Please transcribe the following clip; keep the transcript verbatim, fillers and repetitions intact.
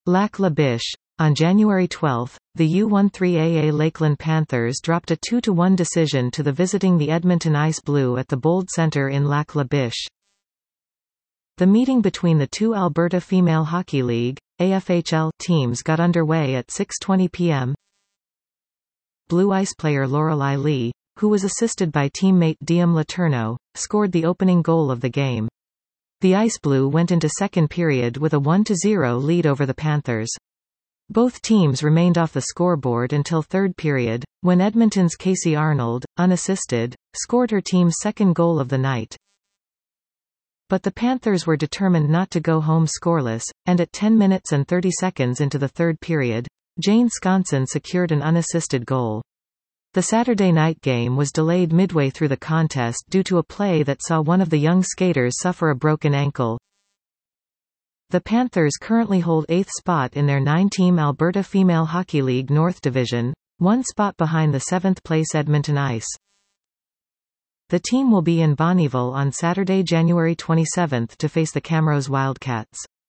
Lac La Biche. On January twelfth, the U thirteen A A Lakeland Panthers dropped a two to one decision to the visiting the Edmonton Ice Blue at the Bold Centre in Lac La Biche. The meeting between the two Alberta Female Hockey League (A F H L) teams got underway at six twenty p m Blue Ice player Lorelei Lee, who was assisted by teammate Diem Letourneau, scored the opening goal of the game. The Ice Blue went into second period with a one to zero lead over the Panthers. Both teams remained off the scoreboard until third period, when Edmonton's Casey Arnold, unassisted, scored her team's second goal of the night. But the Panthers were determined not to go home scoreless, and at ten minutes and thirty seconds into the third period, Jane Sconson secured an unassisted goal. The Saturday night game was delayed midway through the contest due to a play that saw one of the young skaters suffer a broken ankle. The Panthers currently hold eighth spot in their nine-team Alberta Female Hockey League North Division, one spot behind the seventh-place Edmonton Ice. The team will be in Bonnyville on Saturday, January twenty-seventh to face the Camrose Wildcats.